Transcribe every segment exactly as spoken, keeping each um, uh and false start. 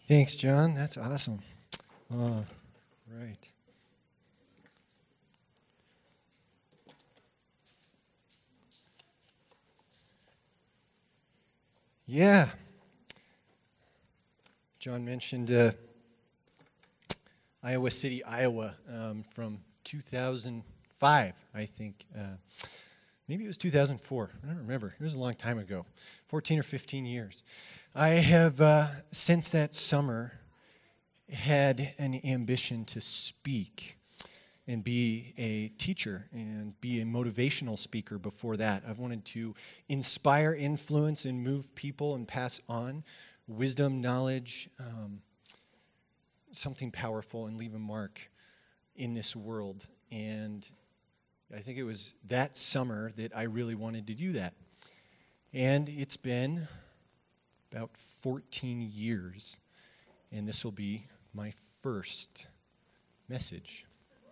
Thanks, John. That's awesome. All right. Yeah. John mentioned uh, Iowa City, Iowa, um, from two thousand five, I think. Uh, maybe it was two thousand four. I don't remember. It was a long time ago, fourteen or fifteen years. I have, uh, since that summer, had an ambition to speak and be a teacher and be a motivational speaker before that. I've wanted to inspire, influence, and move people and pass on wisdom, knowledge, um, something powerful, and leave a mark in this world. And I think it was that summer that I really wanted to do that. And it's been about fourteen years, and this will be my first message.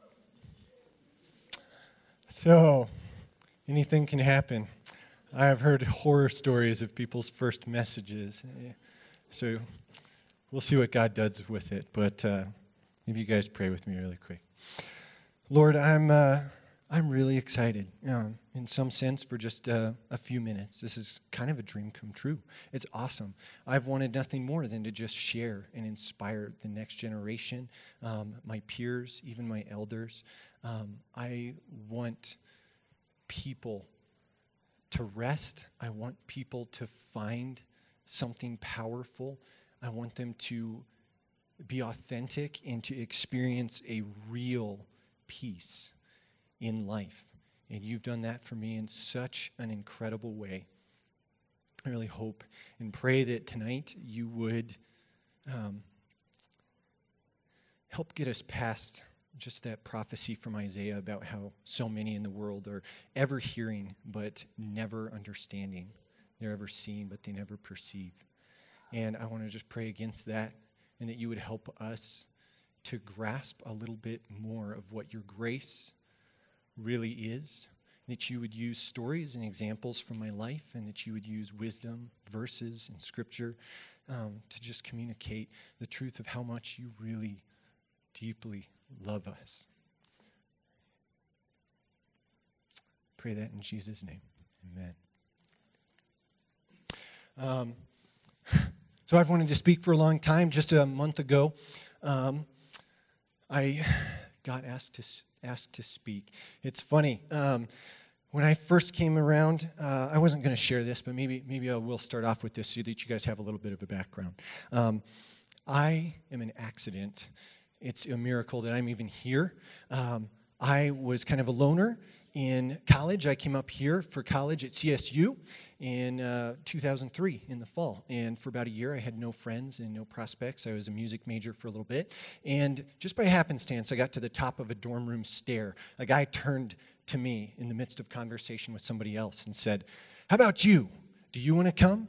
So, anything can happen. I have heard horror stories of people's first messages. So, we'll see what God does with it. But uh, maybe you guys pray with me really quick. Lord, I'm uh, I'm really excited, um, in some sense, for just uh, a few minutes. This is kind of a dream come true. It's awesome. I've wanted nothing more than to just share and inspire the next generation, um, my peers, even my elders. Um, I want people to rest. I want people to find something powerful. I want them to be authentic and to experience a real peace in life. And you've done that for me in such an incredible way. I really hope and pray that tonight you would um, help get us past just that prophecy from Isaiah about how so many in the world are ever hearing but never understanding. They're ever seeing but they never perceive. And I want to just pray against that, and that you would help us to grasp a little bit more of what your grace really is, that you would use stories and examples from my life, and that you would use wisdom, verses, and scripture um, to just communicate the truth of how much you really deeply love us. Pray that in Jesus' name. Amen. Um, so I've wanted to speak for a long time. Just a month ago, um, I got asked to asked to speak. It's funny. Um, when I first came around, uh, I wasn't going to share this, but maybe maybe I will start off with this so that you guys have a little bit of a background. Um, I am an accident. It's a miracle that I'm even here. Um, I was kind of a loner in college. I came up here for college at C S U in uh, two thousand three in the fall. And for about a year, I had no friends and no prospects. I was a music major for a little bit. And just by happenstance, I got to the top of a dorm room stair. A guy turned to me in the midst of conversation with somebody else and said, "How about you? Do you want to come?"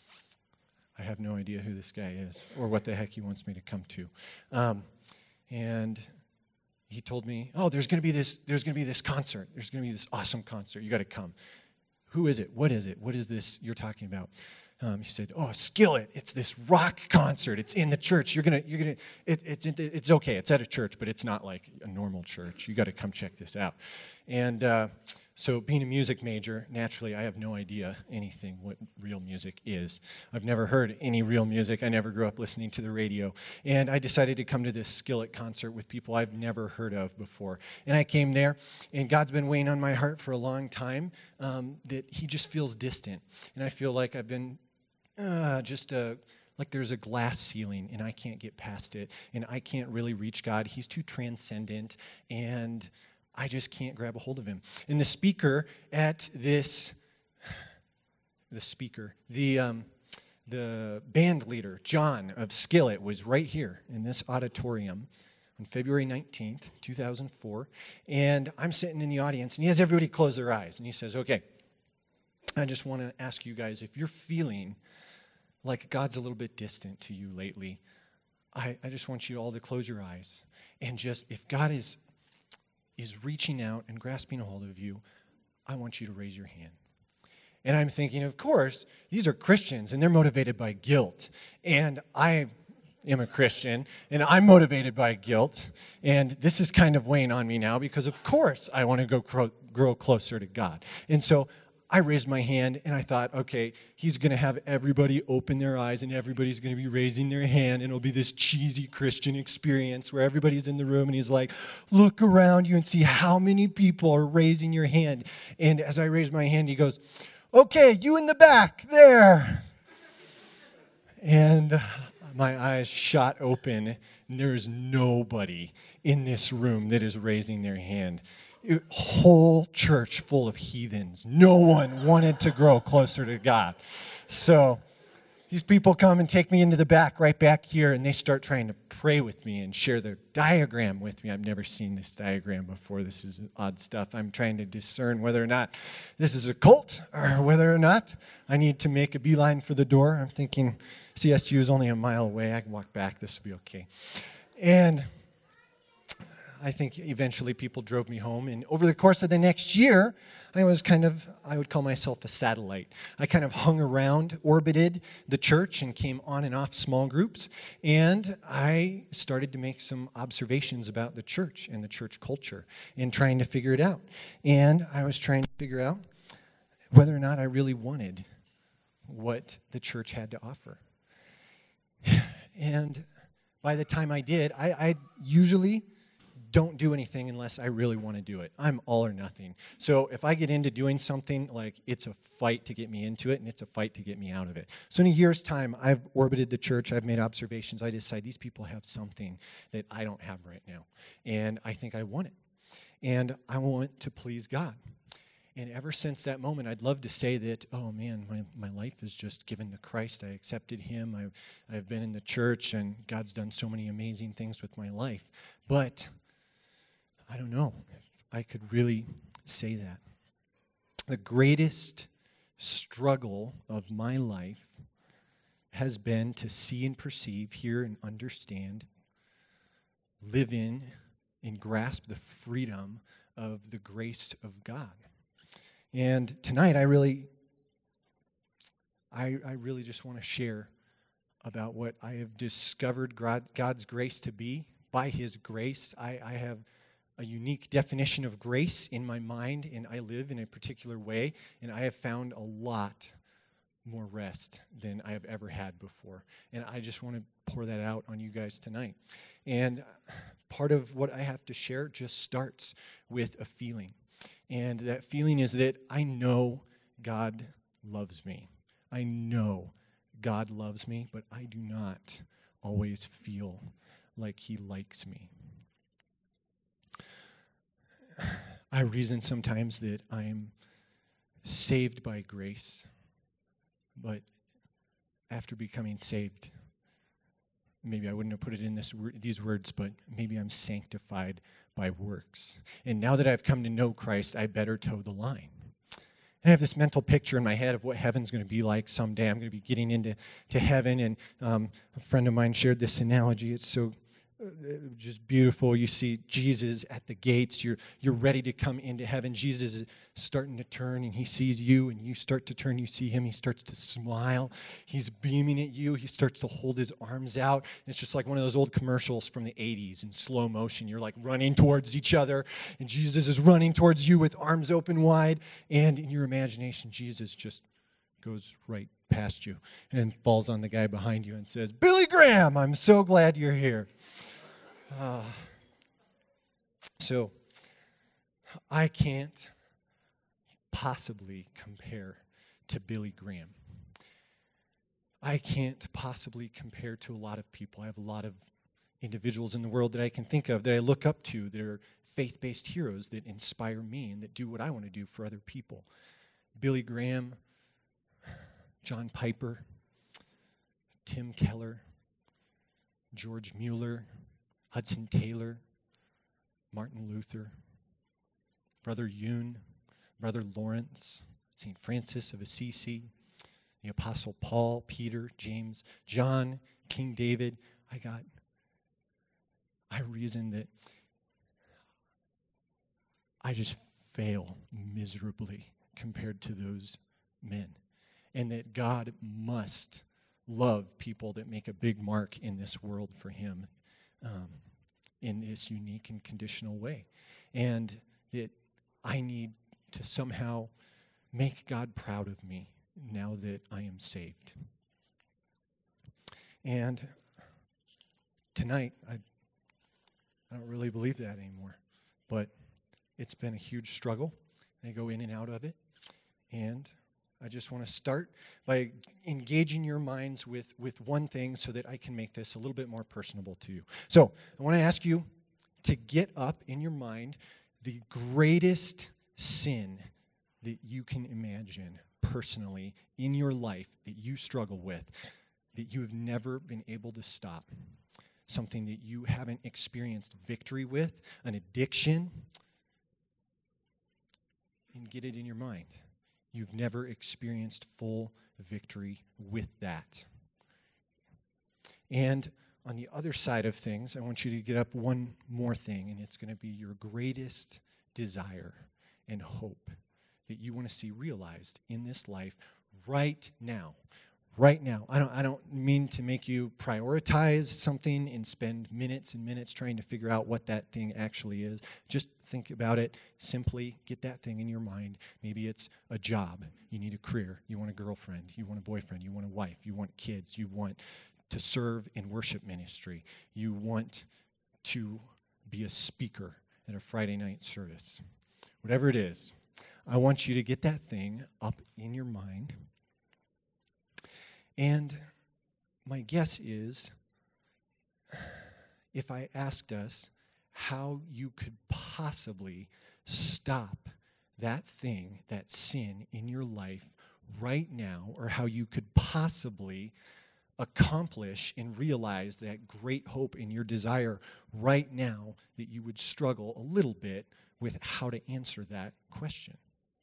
I have no idea who this guy is or what the heck he wants me to come to. Um, and he told me, "Oh, there's going to be this. There's going to be this concert. There's going to be this awesome concert. You got to come." "Who is it? What is it? What is this you're talking about?" Um, he said, "Oh, Skillet. It's this rock concert. It's in the church. You're gonna, you're gonna. It, it's, it's okay. It's at a church, but it's not like a normal church. You got to come check this out." And uh, so, being a music major, naturally, I have no idea anything what real music is. I've never heard any real music. I never grew up listening to the radio. And I decided to come to this Skillet concert with people I've never heard of before. And I came there, and God's been weighing on my heart for a long time um, that he just feels distant. And I feel like I've been uh, just uh, like there's a glass ceiling, and I can't get past it. And I can't really reach God. He's too transcendent, and I just can't grab a hold of him. And the speaker at this, the speaker, the um, the band leader, John of Skillet, was right here in this auditorium on February nineteenth, two thousand four. And I'm sitting in the audience, and he has everybody close their eyes. And he says, "Okay, I just want to ask you guys, if you're feeling like God's a little bit distant to you lately, I, I just want you all to close your eyes. And just, if God is is reaching out and grasping a hold of you, I want you to raise your hand." And I'm thinking, of course, these are Christians, and they're motivated by guilt. And I am a Christian, and I'm motivated by guilt, and this is kind of weighing on me now because, of course, I want to go grow, grow closer to God. And so I raised my hand, and I thought, okay, he's going to have everybody open their eyes, and everybody's going to be raising their hand, and it'll be this cheesy Christian experience where everybody's in the room, and he's like, look around you and see how many people are raising your hand. And as I raised my hand, he goes, okay, you in the back, there. And my eyes shot open, and there is nobody in this room that is raising their hand. It, whole church full of heathens. No one wanted to grow closer to God. So these people come and take me into the back, right back here, and they start trying to pray with me and share their diagram with me. I've never seen this diagram before. This is odd stuff. I'm trying to discern whether or not this is a cult or whether or not I need to make a beeline for the door. I'm thinking C S U is only a mile away. I can walk back. This will be okay. And I think eventually people drove me home. And over the course of the next year, I was kind of, I would call myself a satellite. I kind of hung around, orbited the church, and came on and off small groups. And I started to make some observations about the church and the church culture and trying to figure it out. And I was trying to figure out whether or not I really wanted what the church had to offer. And by the time I did, I, I usually don't do anything unless I really want to do it. I'm all or nothing. So if I get into doing something, like it's a fight to get me into it, and it's a fight to get me out of it. So in a year's time, I've orbited the church, I've made observations, I decide these people have something that I don't have right now, and I think I want it. And I want to please God. And ever since that moment, I'd love to say that, oh man, my, my life is just given to Christ. I accepted him. I've, I've been in the church, and God's done so many amazing things with my life. But I don't know if I could really say that. The greatest struggle of my life has been to see and perceive, hear and understand, live in, and grasp the freedom of the grace of God. And tonight, I really, I, I really just want to share about what I have discovered God, God's grace to be. By his grace, I, I have a unique definition of grace in my mind, and I live in a particular way, and I have found a lot more rest than I have ever had before. And I just want to pour that out on you guys tonight. And part of what I have to share just starts with a feeling. And that feeling is that I know God loves me. I know God loves me, but I do not always feel like he likes me. I reason sometimes that I am saved by grace, but after becoming saved, maybe I wouldn't have put it in this these words, but maybe I'm sanctified by works. And now that I've come to know Christ, I better toe the line. And I have this mental picture in my head of what heaven's going to be like someday. I'm going to be getting into to heaven, and um, a friend of mine shared this analogy. It's so just beautiful. You see Jesus at the gates. You're you're ready to come into heaven. Jesus is starting to turn, and he sees you, and you start to turn. You see him. He starts to smile. He's beaming at you. He starts to hold his arms out. It's just like one of those old commercials from the eighties in slow motion. You're like running towards each other, and Jesus is running towards you with arms open wide. And in your imagination, Jesus just goes right past you and falls on the guy behind you and says, "Billy Graham, I'm so glad you're here." Uh, so I can't possibly compare to Billy Graham. I can't possibly compare to a lot of people. I have a lot of individuals in the world that I can think of, that I look up to, that are faith-based heroes that inspire me and that do what I want to do for other people. Billy Graham, John Piper, Tim Keller, George Mueller, Hudson Taylor, Martin Luther, Brother Yun, Brother Lawrence, Saint Francis of Assisi, the Apostle Paul, Peter, James, John, King David. I got, I reason that I just fail miserably compared to those men, and that God must love people that make a big mark in this world for him um, in this unique and conditional way. And that I need to somehow make God proud of me now that I am saved. And tonight, I, I don't really believe that anymore. But it's been a huge struggle. I go in and out of it. And I just want to start by engaging your minds with, with one thing so that I can make this a little bit more personable to you. So I want to ask you to get up in your mind the greatest sin that you can imagine personally in your life that you struggle with, that you have never been able to stop, something that you haven't experienced victory with, an addiction, and get it in your mind. You've never experienced full victory with that. And on the other side of things, I want you to get up one more thing, and it's going to be your greatest desire and hope that you want to see realized in this life right now. Right now. I don't I don't mean to make you prioritize something and spend minutes and minutes trying to figure out what that thing actually is. Just think about it simply. Get that thing in your mind. Maybe it's a job. You need a career. You want a girlfriend. You want a boyfriend. You want a wife. You want kids. You want to serve in worship ministry. You want to be a speaker at a Friday night service. Whatever it is, I want you to get that thing up in your mind. And my guess is, if I asked us how you could possibly stop that thing, that sin in your life right now, or how you could possibly accomplish and realize that great hope in your desire right now, that you would struggle a little bit with how to answer that question.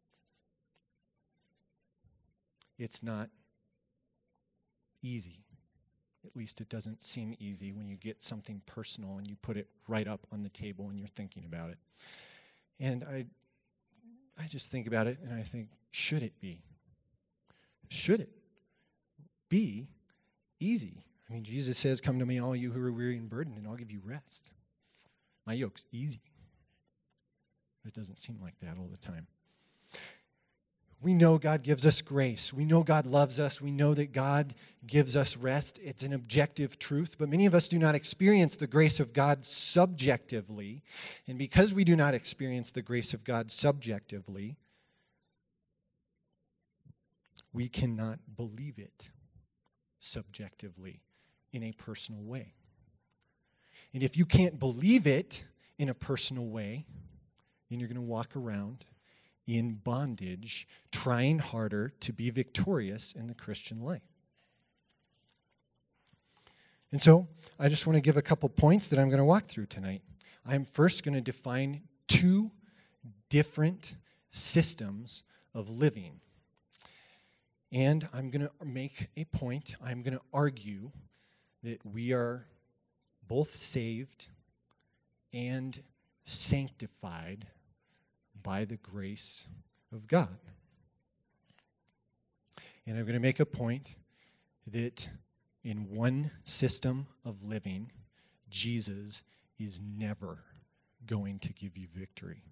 It's not easy. At least it doesn't seem easy when you get something personal and you put it right up on the table and you're thinking about it. And I I just think about it and I think, should it be? Should it be easy? I mean, Jesus says, "Come to me, all you who are weary and burdened, and I'll give you rest. My yoke's easy." But it doesn't seem like that all the time. We know God gives us grace. We know God loves us. We know that God gives us rest. It's an objective truth, but many of us do not experience the grace of God subjectively. And because we do not experience the grace of God subjectively, we cannot believe it subjectively in a personal way. And if you can't believe it in a personal way, then you're going to walk around in bondage, trying harder to be victorious in the Christian life. And so, I just want to give a couple points that I'm going to walk through tonight. I'm first going to define two different systems of living. And I'm going to make a point. I'm going to argue that we are both saved and sanctified by the grace of God. And I'm going to make a point that in one system of living, Jesus is never going to give you victory.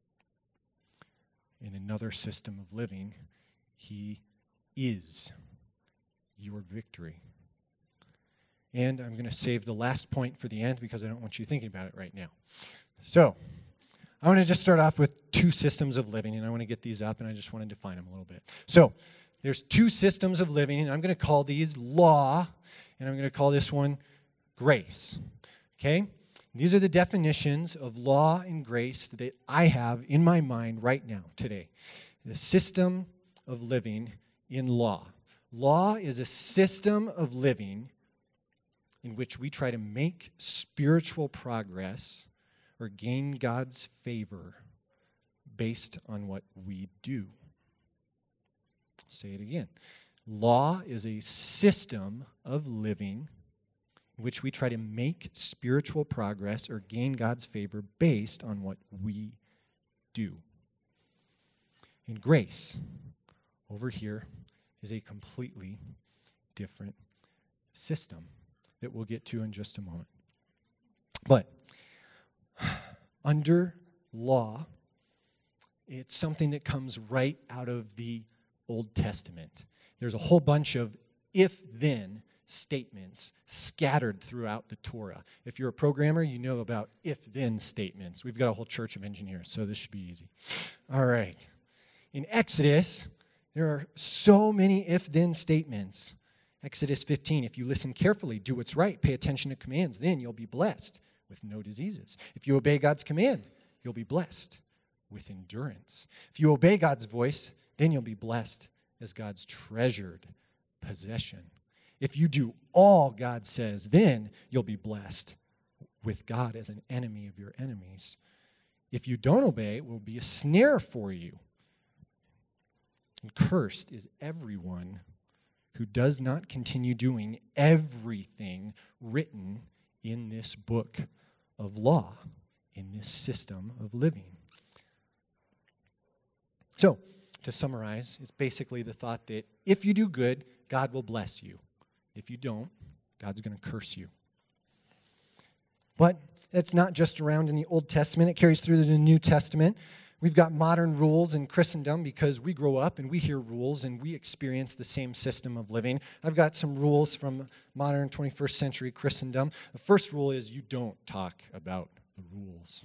In another system of living, he is your victory. And I'm going to save the last point for the end because I don't want you thinking about it right now. So, I want to just start off with two systems of living, and I want to get these up, and I just want to define them a little bit. So, there's two systems of living, and I'm going to call these law, and I'm going to call this one grace. Okay? These are the definitions of law and grace that I have in my mind right now, today. The system of living in law. Law is a system of living in which we try to make spiritual progress or gain God's favor based on what we do. Say it again. Law is a system of living in which we try to make spiritual progress or gain God's favor based on what we do. And grace, over here, is a completely different system that we'll get to in just a moment. But under law, it's something that comes right out of the Old Testament. There's a whole bunch of if-then statements scattered throughout the Torah. If you're a programmer, you know about if-then statements. We've got a whole church of engineers, so this should be easy. All right. In Exodus, there are so many if-then statements. Exodus fifteen, if you listen carefully, do what's right, pay attention to commands, then you'll be blessed with no diseases. If you obey God's command, you'll be blessed with endurance. If you obey God's voice, then you'll be blessed as God's treasured possession. If you do all God says, then you'll be blessed with God as an enemy of your enemies. If you don't obey, it will be a snare for you. And cursed is everyone who does not continue doing everything written in this book of law, in this system of living. So, to summarize, it's basically the thought that if you do good, God will bless you. If you don't, God's going to curse you. But it's not just around in the Old Testament. It carries through to the New Testament. We've got modern rules in Christendom because we grow up and we hear rules and we experience the same system of living. I've got some rules from modern twenty-first century Christendom. The first rule is you don't talk about the rules.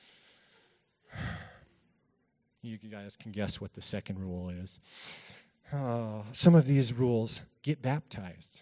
You guys can guess what the second rule is. Uh, some of these rules: get baptized.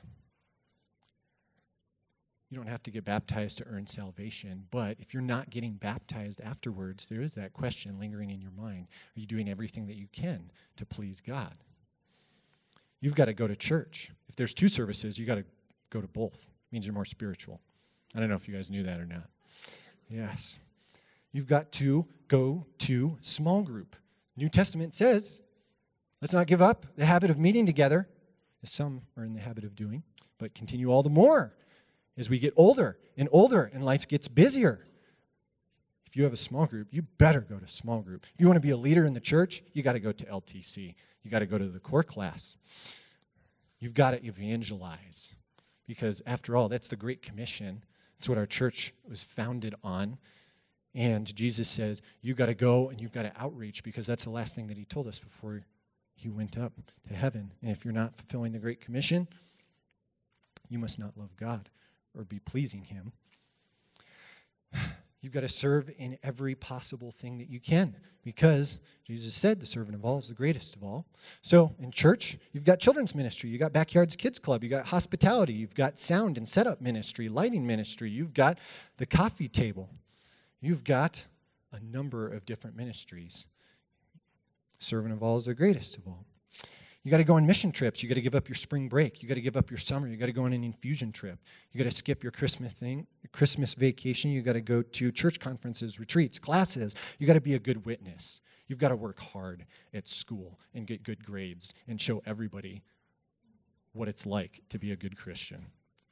You don't have to get baptized to earn salvation, but if you're not getting baptized afterwards, there is that question lingering in your mind. Are you doing everything that you can to please God? You've got to go to church. If there's two services, you got to go to both. It means you're more spiritual. I don't know if you guys knew that or not. Yes. You've got to go to small group. New Testament says, let's not give up the habit of meeting together, as some are in the habit of doing, but continue all the more as we get older and older and life gets busier. If you have a small group, you better go to small group. If you want to be a leader in the church, you got to go to L T C. You got to go to the core class. You've got to evangelize because, after all, that's the Great Commission. That's what our church was founded on. And Jesus says, you've got to go and you've got to outreach because that's the last thing that he told us before he went up to heaven. And if you're not fulfilling the Great Commission, you must not love God or be pleasing him. You've got to serve in every possible thing that you can because Jesus said the servant of all is the greatest of all. So in church, you've got children's ministry, you've got Backyards Kids Club, you've got hospitality, you've got sound and setup ministry, lighting ministry, you've got the coffee table. You've got a number of different ministries. Servant of all is the greatest of all. You got to go on mission trips. You got to give up your spring break. You got to give up your summer. You got to go on an infusion trip. You got to skip your Christmas thing, your Christmas vacation. You got to go to church conferences, retreats, classes. You got to be a good witness. You've got to work hard at school and get good grades and show everybody what it's like to be a good Christian.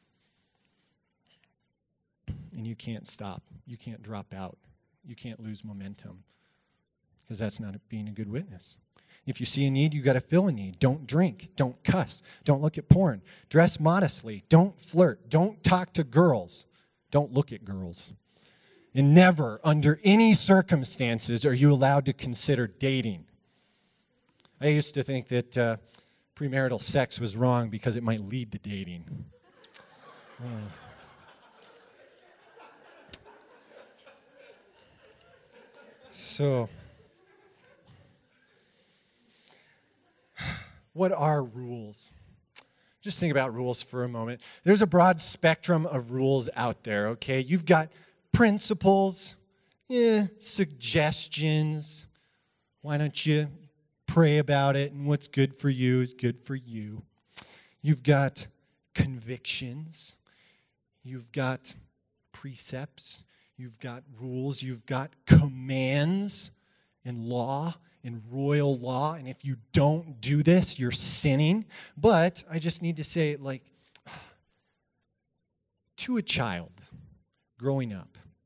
And you can't stop. You can't drop out. You can't lose momentum because that's not being a good witness. If you see a need, you got to fill a need. Don't drink. Don't cuss. Don't look at porn. Dress modestly. Don't flirt. Don't talk to girls. Don't look at girls. And never, under any circumstances, are you allowed to consider dating. I used to think that uh, premarital sex was wrong because it might lead to dating. Uh. So, what are rules? Just think about rules for a moment. There's a broad spectrum of rules out there, okay? You've got principles, eh, suggestions. Why don't you pray about it, and what's good for you is good for you. You've got convictions. You've got precepts. You've got rules. You've got commands and law and royal law. And if you don't do this, you're sinning. But I just need to say, like, to a child growing up,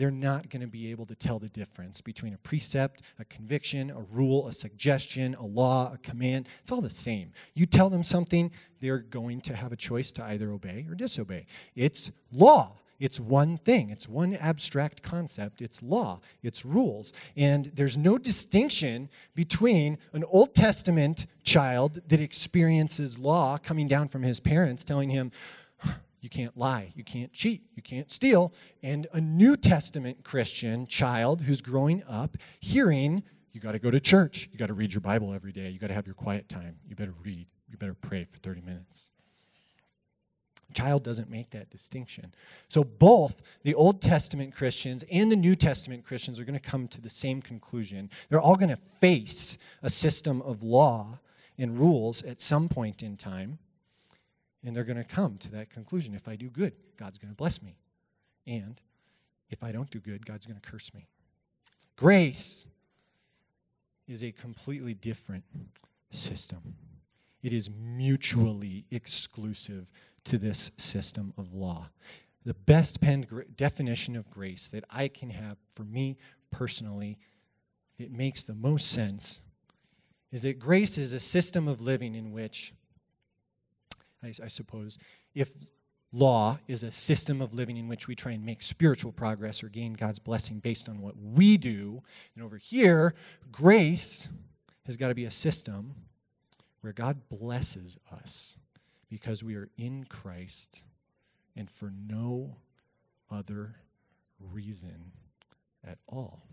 they're not going to be able to tell the difference between a precept, a conviction, a rule, a suggestion, a law, a command. It's all the same. You tell them something, they're going to have a choice to either obey or disobey. It's law. It's one thing. It's one abstract concept. It's law. It's rules. And there's no distinction between an Old Testament child that experiences law coming down from his parents telling him, you can't lie, you can't cheat, you can't steal, and a New Testament Christian child who's growing up hearing, you got to go to church, you got to read your Bible every day, you got to have your quiet time, you better read, you better pray for thirty minutes. Child doesn't make that distinction. So both the Old Testament Christians and the New Testament Christians are going to come to the same conclusion. They're all going to face a system of law and rules at some point in time, and they're going to come to that conclusion. If I do good, God's going to bless me. And if I don't do good, God's going to curse me. Grace is a completely different system. It is mutually exclusive to this system of law. The best penned gra- definition of grace that I can have for me personally, that makes the most sense, is that grace is a system of living in which, I, I suppose, if law is a system of living in which we try and make spiritual progress or gain God's blessing based on what we do, and over here, grace has got to be a system where God blesses us because we are in Christ and for no other reason at all.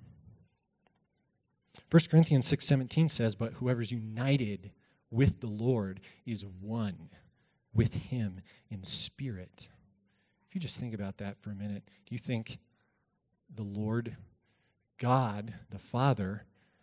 First Corinthians six seventeen says, but whoever's united with the Lord is one with him in spirit. If you just think about that for a minute, do you think the Lord God, the Father,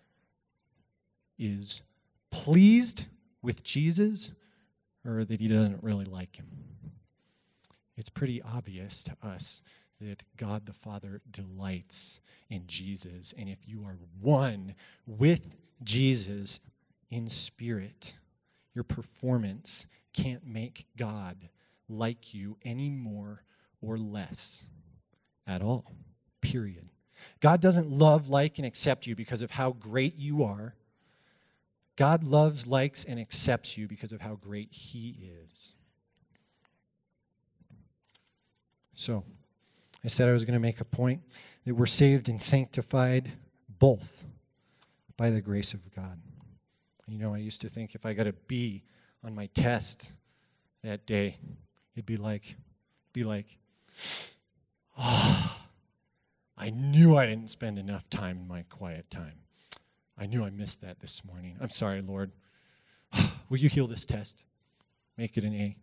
is pleased with Jesus, or that he doesn't really like him? It's pretty obvious to us that God the Father delights in Jesus. And if you are one with Jesus in spirit, your performance can't make God like you any more or less at all, period. God doesn't love, like, and accept you because of how great you are. God loves, likes, and accepts you because of how great he is. So, I said I was going to make a point that we're saved and sanctified both by the grace of God. You know, I used to think if I got a B on my test that day, it'd be like, be like, ah, oh, I knew I didn't spend enough time in my quiet time. I knew I missed that this morning. I'm sorry, Lord. Will you heal this test? Make it an A.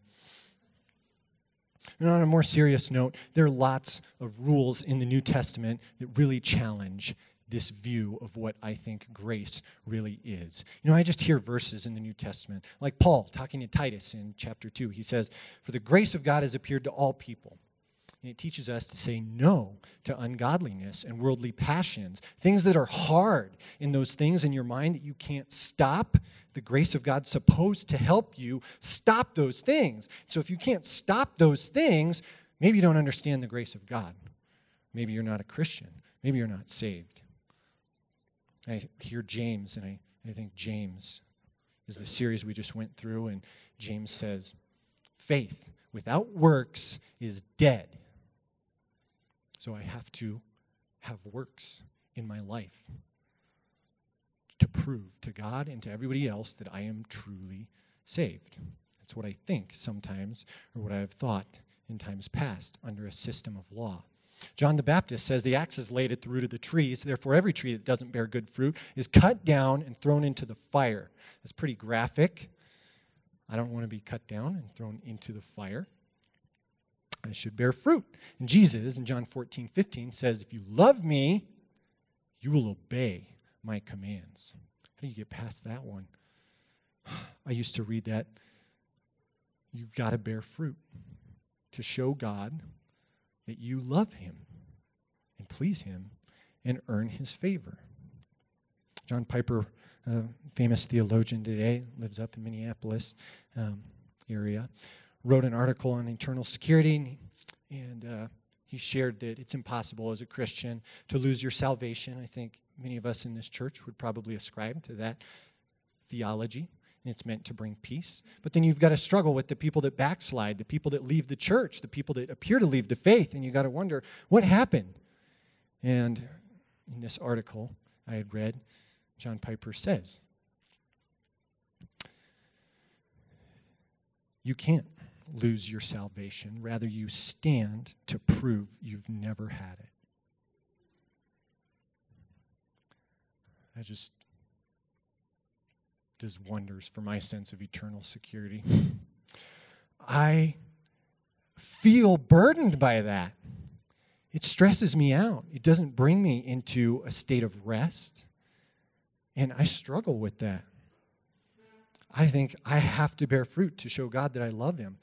And on a more serious note, there are lots of rules in the New Testament that really challenge this view of what I think grace really is. You know, I just hear verses in the New Testament, like Paul talking to Titus in chapter two. He says, for the grace of God has appeared to all people. And it teaches us to say no to ungodliness and worldly passions, things that are hard, in those things in your mind that you can't stop. The grace of God's supposed to help you stop those things. So if you can't stop those things, maybe you don't understand the grace of God. Maybe you're not a Christian. Maybe you're not saved. I hear James, and I, I think James is the series we just went through, and James says, faith without works is dead. So I have to have works in my life to prove to God and to everybody else that I am truly saved. That's what I think sometimes, or what I have thought in times past under a system of law. John the Baptist says the axe is laid at the root of the trees, therefore every tree that doesn't bear good fruit is cut down and thrown into the fire. That's pretty graphic. I don't want to be cut down and thrown into the fire. I should bear fruit. And Jesus, in John fourteen fifteen, says, if you love me, you will obey my commands. How do you get past that one? I used to read that. You've got to bear fruit to show God that you love him and please him and earn his favor. John Piper, a famous theologian today, lives up in Minneapolis um, area, wrote an article on eternal security, and uh, he shared that it's impossible as a Christian to lose your salvation. I think many of us in this church would probably ascribe to that theology, and it's meant to bring peace. But then you've got to struggle with the people that backslide, the people that leave the church, the people that appear to leave the faith, and you've got to wonder, what happened? And in this article I had read, John Piper says, you can't lose your salvation. Rather, you stand to prove you've never had it. That just does wonders for my sense of eternal security. I feel burdened by that. It stresses me out. It doesn't bring me into a state of rest. And I struggle with that. I think I have to bear fruit to show God that I love him.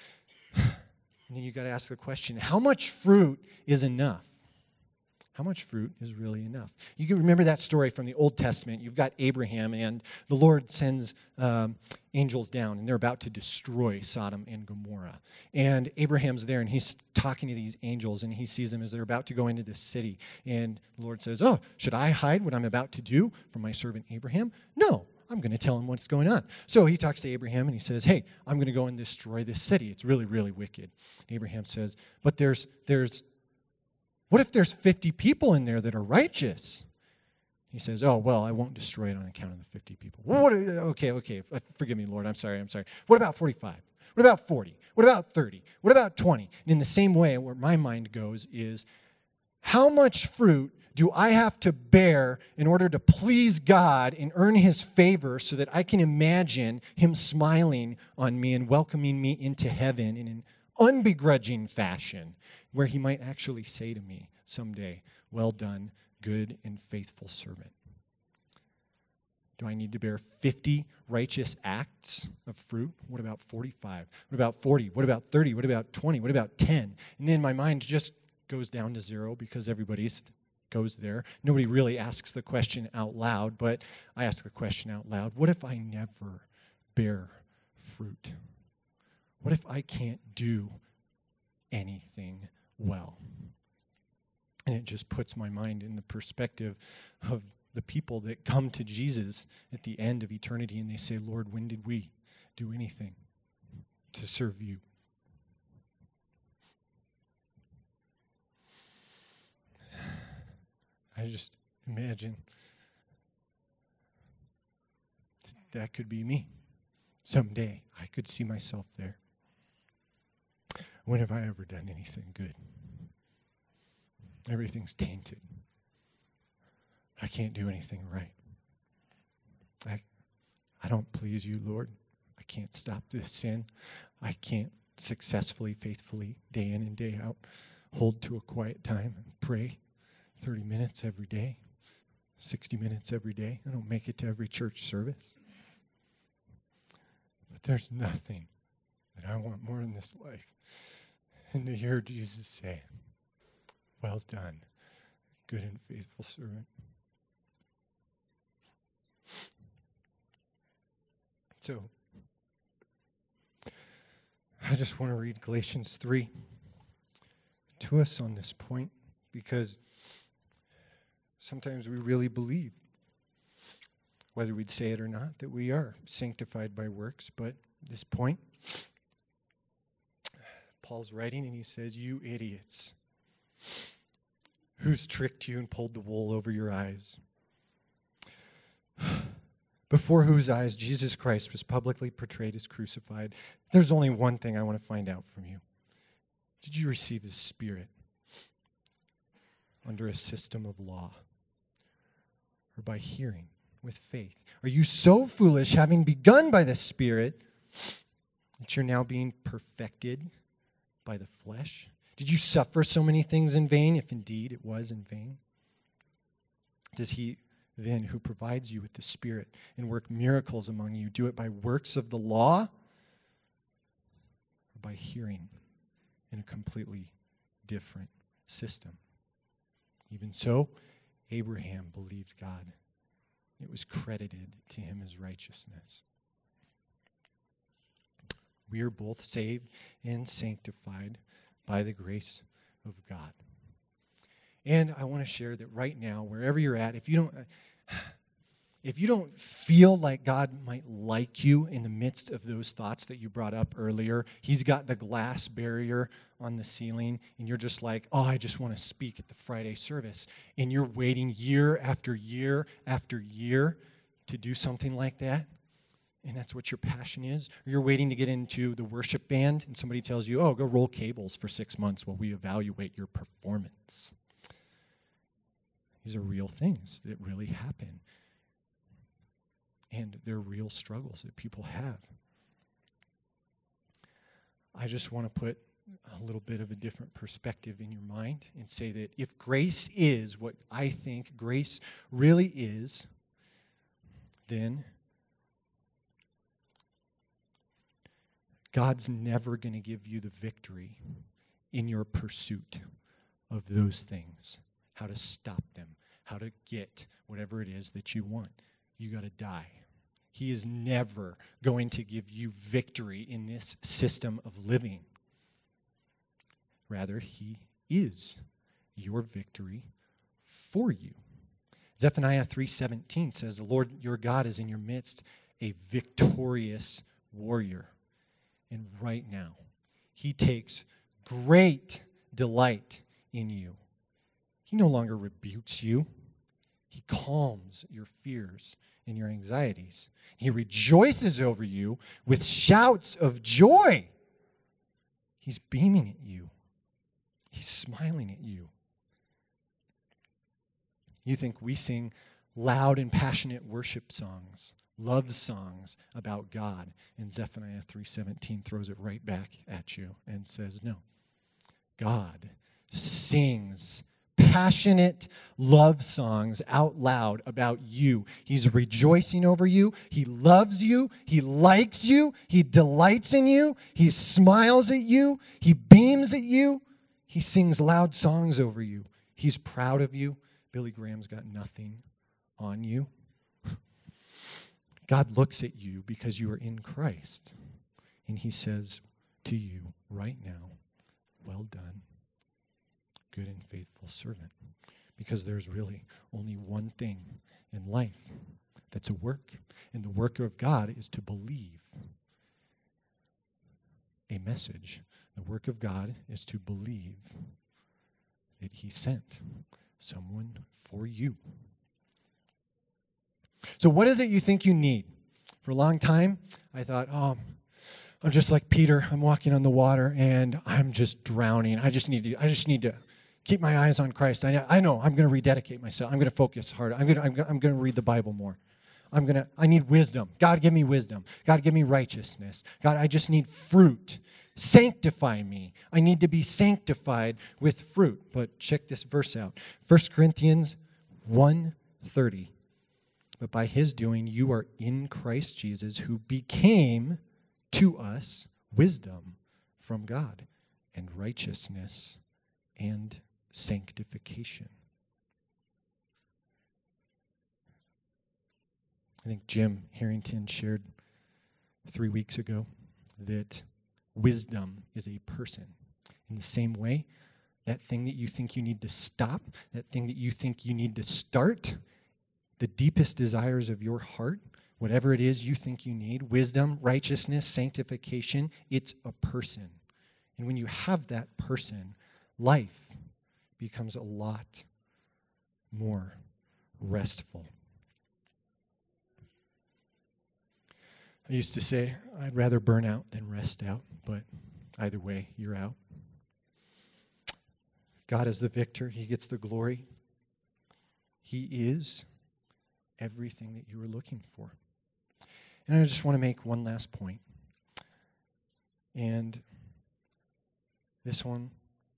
And then you got to ask the question, how much fruit is enough? How much fruit is really enough? You can remember that story from the Old Testament. You've got Abraham, and the Lord sends um, angels down, and they're about to destroy Sodom and Gomorrah. And Abraham's there, and he's talking to these angels, and he sees them as they're about to go into this city. And the Lord says, oh, should I hide what I'm about to do from my servant Abraham? No. I'm going to tell him what's going on. So he talks to Abraham and he says, hey, I'm going to go and destroy this city. It's really, really wicked. Abraham says, but there's, there's, what if there's fifty people in there that are righteous? He says, oh, well, I won't destroy it on account of the fifty people. Well, what, okay, okay, forgive me, Lord, I'm sorry, I'm sorry. What about forty-five? What about forty? What about thirty? What about twenty? And in the same way, where my mind goes is, how much fruit do I have to bear in order to please God and earn his favor so that I can imagine him smiling on me and welcoming me into heaven in an unbegrudging fashion where he might actually say to me someday, well done, good and faithful servant. Do I need to bear fifty righteous acts of fruit? What about forty-five? What about forty? What about thirty? What about twenty? What about ten? And then my mind just goes down to zero because everybody's goes there. Nobody really asks the question out loud, but I ask the question out loud. What if I never bear fruit? What if I can't do anything well? And it just puts my mind in the perspective of the people that come to Jesus at the end of eternity and they say, Lord, when did we do anything to serve you? I just imagine that could be me. Someday I could see myself there. When have I ever done anything good? Everything's tainted. I can't do anything right. I, I don't please you, Lord. I can't stop this sin. I can't successfully, faithfully, day in and day out, hold to a quiet time and pray thirty minutes every day, sixty minutes every day. I don't make it to every church service. But there's nothing that I want more in this life than to hear Jesus say, well done, good and faithful servant. So, I just want to read Galatians three to us on this point, because sometimes we really believe, whether we'd say it or not, that we are sanctified by works. But at this point, Paul's writing and he says, you idiots, who's tricked you and pulled the wool over your eyes? Before whose eyes Jesus Christ was publicly portrayed as crucified. There's only one thing I want to find out from you. Did you receive the Spirit under a system of law, or by hearing with faith? Are you so foolish, having begun by the Spirit, that you're now being perfected by the flesh? Did you suffer so many things in vain, if indeed it was in vain? Does he then, who provides you with the Spirit and work miracles among you, do it by works of the law or by hearing in a completely different system? Even so, Abraham believed God. It was credited to him as righteousness. We are both saved and sanctified by the grace of God. And I want to share that right now, wherever you're at, if you don't, if you don't feel like God might like you in the midst of those thoughts that you brought up earlier, he's got the glass barrier on the ceiling, and you're just like, oh, I just want to speak at the Friday service. And you're waiting year after year after year to do something like that, and that's what your passion is. Or you're waiting to get into the worship band, and somebody tells you, oh, go roll cables for six months while we evaluate your performance. These are real things that really happen. And they're real struggles that people have. I just want to put a little bit of a different perspective in your mind and say that if grace is what I think grace really is, then God's never going to give you the victory in your pursuit of those things. How to stop them, how to get whatever it is that you want. You got to die. He is never going to give you victory in this system of living. Rather, he is your victory for you. Zephaniah three seventeen says, the Lord your God is in your midst, a victorious warrior. And right now, he takes great delight in you. He no longer rebukes you. He calms your fears and your anxieties. He rejoices over you with shouts of joy. He's beaming at you. He's smiling at you. You think we sing loud and passionate worship songs, love songs about God, and Zephaniah three seventeen throws it right back at you and says, no. God sings passionate love songs out loud about you. He's rejoicing over you. He loves you. He likes you. He delights in you. He smiles at you. He beams at you. He sings loud songs over you. He's proud of you. Billy Graham's got nothing on you. God looks at you because you are in Christ, and he says to you right now, well done, good and faithful servant. Because there's really only one thing in life that's a work, and the work of God is to believe a message. The work of God is to believe that he sent someone for you. So what is it you think you need? For a long time, I thought, oh, I'm just like Peter. I'm walking on the water, and I'm just drowning. I just need to, I just need to keep my eyes on Christ. I, I know I'm going to rededicate myself. I'm going to focus harder. I'm going to, I'm, I'm going to read the Bible more. I'm going to, I need wisdom. God, give me wisdom. God, give me righteousness. God, I just need fruit. Sanctify me. I need to be sanctified with fruit. But check this verse out. First Corinthians one thirty. But by his doing, you are in Christ Jesus, who became to us wisdom from God and righteousness and sanctification. I think Jim Harrington shared three weeks ago that wisdom is a person. In the same way, that thing that you think you need to stop, that thing that you think you need to start, the deepest desires of your heart, whatever it is you think you need, wisdom, righteousness, sanctification, it's a person. And when you have that person, life becomes a lot more restful. I used to say, I'd rather burn out than rest out, but either way, you're out. God is the victor. He gets the glory. He is everything that you were looking for. And I just want to make one last point. And this one,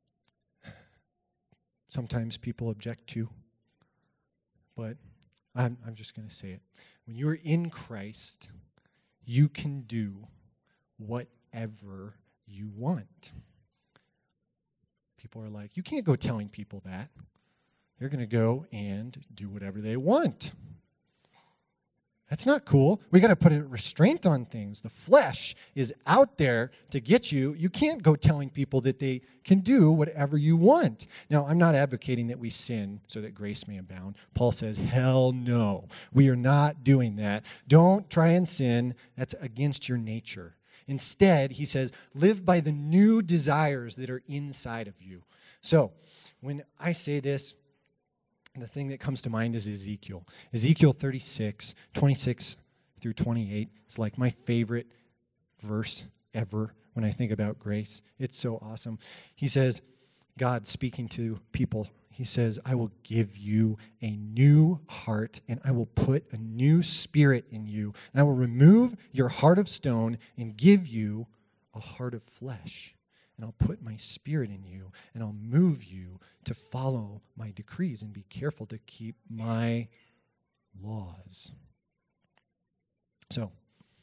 sometimes people object to, but I'm, I'm just going to say it. When you're in Christ, you can do whatever you want. People are like, you can't go telling people that. They're going to go and do whatever they want. That's not cool. We got to put a restraint on things. The flesh is out there to get you. You can't go telling people that they can do whatever you want. Now, I'm not advocating that we sin so that grace may abound. Paul says, hell no. We are not doing that. Don't try and sin. That's against your nature. Instead, he says, live by the new desires that are inside of you. So, when I say this, the thing that comes to mind is Ezekiel. Ezekiel thirty-six, twenty-six through twenty-eight is like my favorite verse ever when I think about grace. It's so awesome. He says, God speaking to people, he says, I will give you a new heart, and I will put a new spirit in you. And I will remove your heart of stone and give you a heart of flesh. And I'll put my spirit in you, and I'll move you to follow my decrees and be careful to keep my laws. So,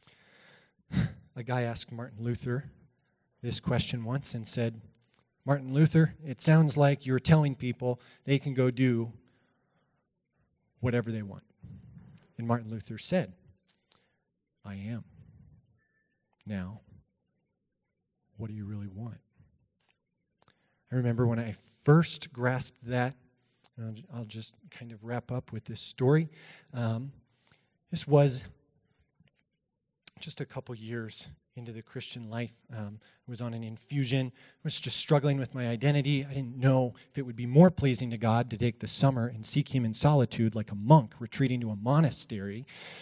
a guy asked Martin Luther this question once and said, Martin Luther, it sounds like you're telling people they can go do whatever they want. And Martin Luther said, I am. Now, what do you really want? I remember when I first grasped that, and I'll just kind of wrap up with this story. Um, this was just a couple years into the Christian life. Um, I was on an infusion. I was just struggling with my identity. I didn't know if it would be more pleasing to God to take the summer and seek him in solitude like a monk retreating to a monastery,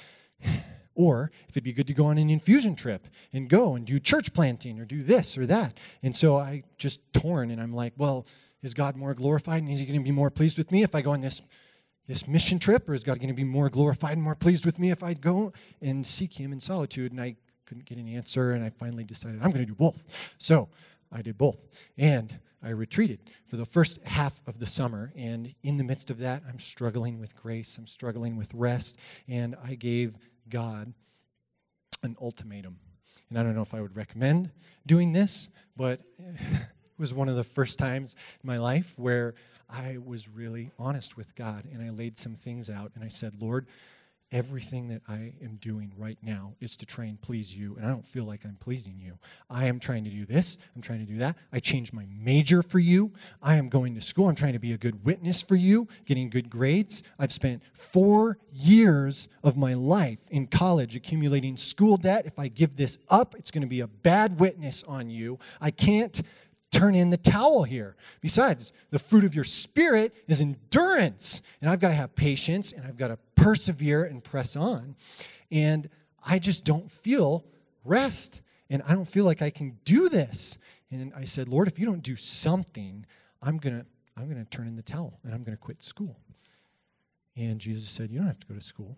or if it'd be good to go on an infusion trip and go and do church planting or do this or that. And so I just torn, and I'm like, well, is God more glorified, and is he going to be more pleased with me if I go on this, this mission trip, or is God going to be more glorified and more pleased with me if I go and seek him in solitude? And I couldn't get an answer, and I finally decided I'm going to do both. So I did both, and I retreated for the first half of the summer, and in the midst of that, I'm struggling with grace, I'm struggling with rest, and I gave God an ultimatum. And I don't know if I would recommend doing this, but it was one of the first times in my life where I was really honest with God, and I laid some things out, and I said, Lord, everything that I am doing right now is to try and please you, and I don't feel like I'm pleasing you. I am trying to do this. I'm trying to do that. I changed my major for you. I am going to school. I'm trying to be a good witness for you, getting good grades. I've spent four years of my life in college accumulating school debt. If I give this up, it's going to be a bad witness on you. I can't turn in the towel here. Besides, the fruit of your spirit is endurance. And I've got to have patience, and I've got to persevere and press on. And I just don't feel rest. And I don't feel like I can do this. And I said, Lord, if you don't do something, I'm going to I'm going to turn in the towel, and I'm going to quit school. And Jesus said, you don't have to go to school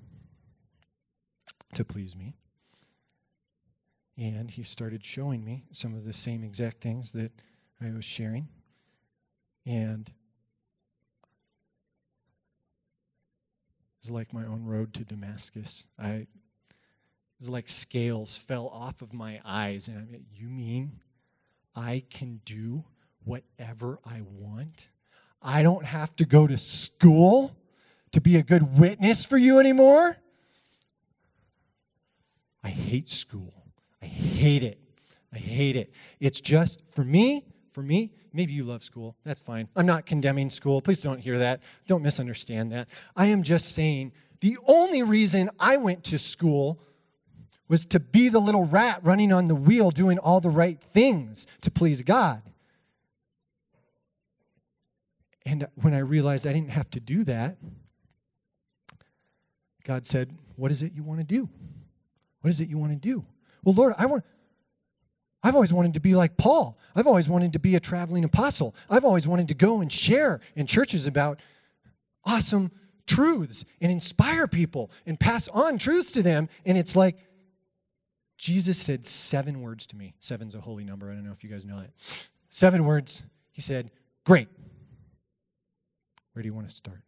to please me. And he started showing me some of the same exact things that I was sharing, and it was like my own road to Damascus. I, it was like scales fell off of my eyes, and I mean, you mean I can do whatever I want? I don't have to go to school to be a good witness for you anymore? I hate school. I hate it. I hate it. It's just, for me, For me, maybe you love school. That's fine. I'm not condemning school. Please don't hear that. Don't misunderstand that. I am just saying the only reason I went to school was to be the little rat running on the wheel doing all the right things to please God. And when I realized I didn't have to do that, God said, what is it you want to do? What is it you want to do? Well, Lord, I want... I've always wanted to be like Paul. I've always wanted to be a traveling apostle. I've always wanted to go and share in churches about awesome truths and inspire people and pass on truths to them. And it's like, Jesus said seven words to me. Seven's a holy number. I don't know if you guys know that. Seven words. He said, great. Where do you want to start?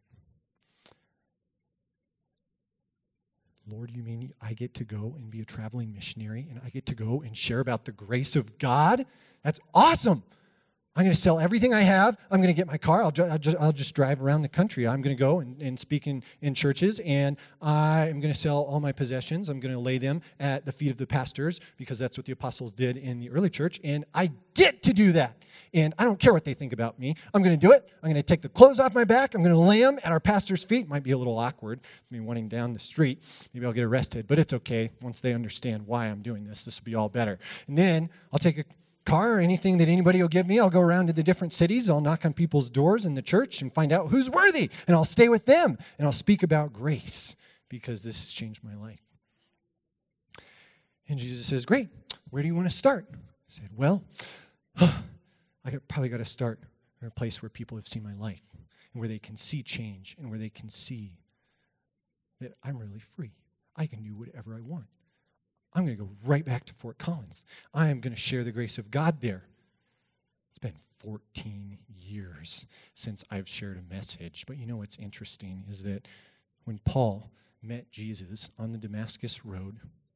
Lord, you mean I get to go and be a traveling missionary, and I get to go and share about the grace of God? That's awesome. I'm going to sell everything I have. I'm going to get my car. I'll, ju- I'll, just, I'll just drive around the country. I'm going to go and, and speak in, in churches, and I'm going to sell all my possessions. I'm going to lay them at the feet of the pastors because that's what the apostles did in the early church, and I get to do that. And I don't care what they think about me. I'm going to do it. I'm going to take the clothes off my back. I'm going to lay them at our pastor's feet. Might be a little awkward, me running down the street. Maybe I'll get arrested, but it's okay. Once they understand why I'm doing this, this will be all better. And then I'll take a car or anything that anybody will give me. I'll go around to the different cities. I'll knock on people's doors in the church and find out who's worthy. And I'll stay with them. And I'll speak about grace because this has changed my life. And Jesus says, great. Where do you want to start? I said, well, I probably got to start in a place where people have seen my life and where they can see change and where they can see that I'm really free. I can do whatever I want. I'm going to go right back to Fort Collins. I am going to share the grace of God there. It's been fourteen years since I've shared a message. But you know what's interesting is that when Paul met Jesus on the Damascus Road,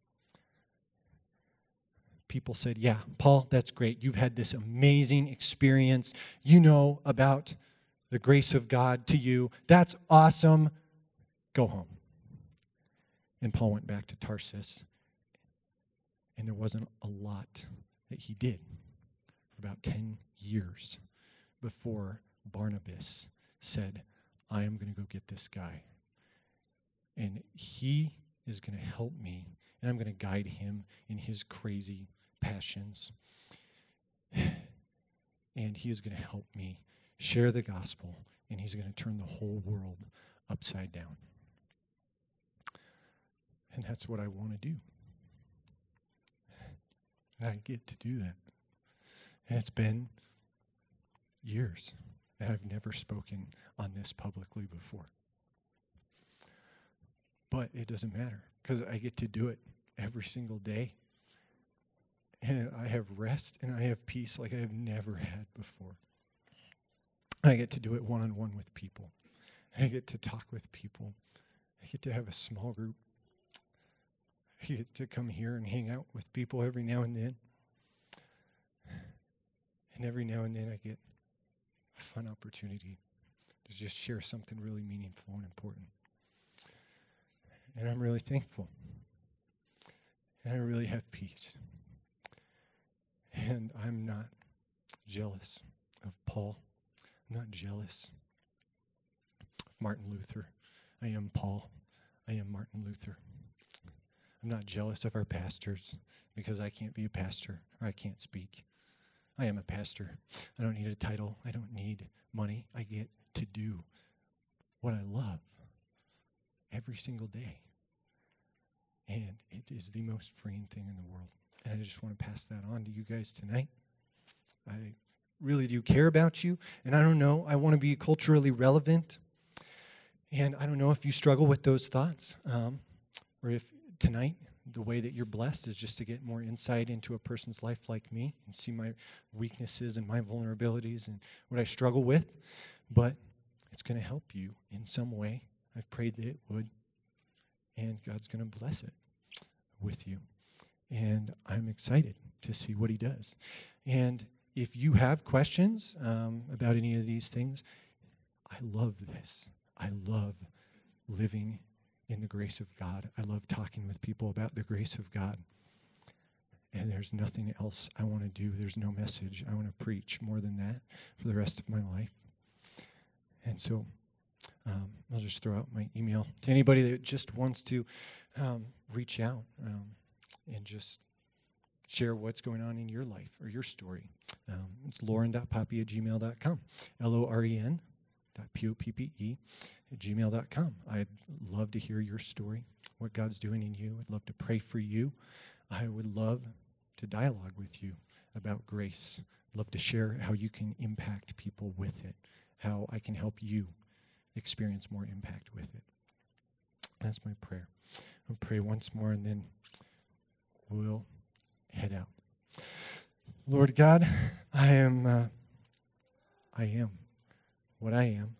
people said, yeah, Paul, that's great. You've had this amazing experience. You know about the grace of God to you. That's awesome. Go home. And Paul went back to Tarsus. And there wasn't a lot that he did for about ten years before Barnabas said, I am going to go get this guy. And he is going to help me, and I'm going to guide him in his crazy passions. And he is going to help me share the gospel, and he's going to turn the whole world upside down. And that's what I want to do. I get to do that. And it's been years, and I've never spoken on this publicly before. But it doesn't matter, because I get to do it every single day. And I have rest, and I have peace like I have never had before. I get to do it one-on-one with people. I get to talk with people. I get to have a small group. I get to come here and hang out with people every now and then. And every now and then I get a fun opportunity to just share something really meaningful and important. And I'm really thankful. And I really have peace. And I'm not jealous of Paul. I'm not jealous of Martin Luther. I am Paul. I am Martin Luther. I'm not jealous of our pastors because I can't be a pastor or I can't speak. I am a pastor. I don't need a title. I don't need money. I get to do what I love every single day. And it is the most freeing thing in the world. And I just want to pass that on to you guys tonight. I really do care about you. And I don't know, I want to be culturally relevant. And I don't know if you struggle with those thoughts, um, or if tonight the way that you're blessed is just to get more insight into a person's life like me and see my weaknesses and my vulnerabilities and what I struggle with. But it's going to help you in some way. I've prayed that it would. And God's going to bless it with you. And I'm excited to see what he does. And if you have questions um, about any of these things, I love this. I love living in the grace of God. I love talking with people about the grace of God. And there's nothing else I want to do. There's no message I want to preach more than that for the rest of my life. And so um, I'll just throw out my email to anybody that just wants to um, reach out um, and just share what's going on in your life or your story. Um, it's lauren dot poppe at gmail dot com. L O R E N dot P O P P E at gmail dot com. I'd love to hear your story, what God's doing in you. I'd love to pray for you. I would love to dialogue with you about grace. I'd love to share how you can impact people with it, how I can help you experience more impact with it. That's my prayer. I'll pray once more and then we'll head out. Lord God, I am, uh, I am what I am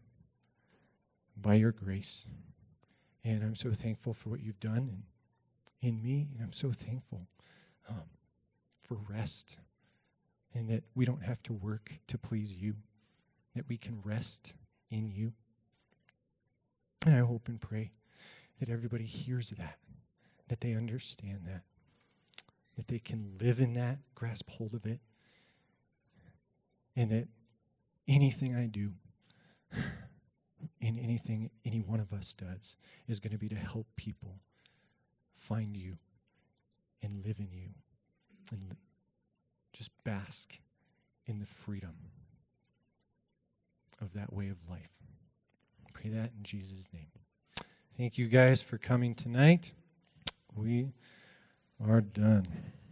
by your grace. And I'm so thankful for what you've done in, in me. And I'm so thankful um, for rest and that we don't have to work to please you, that we can rest in you. And I hope and pray that everybody hears that, that they understand that, that they can live in that, grasp hold of it, and that anything I do and anything any one of us does is going to be to help people find you and live in you and li- just bask in the freedom of that way of life. I pray that in Jesus' name. Thank you guys for coming tonight. We are done.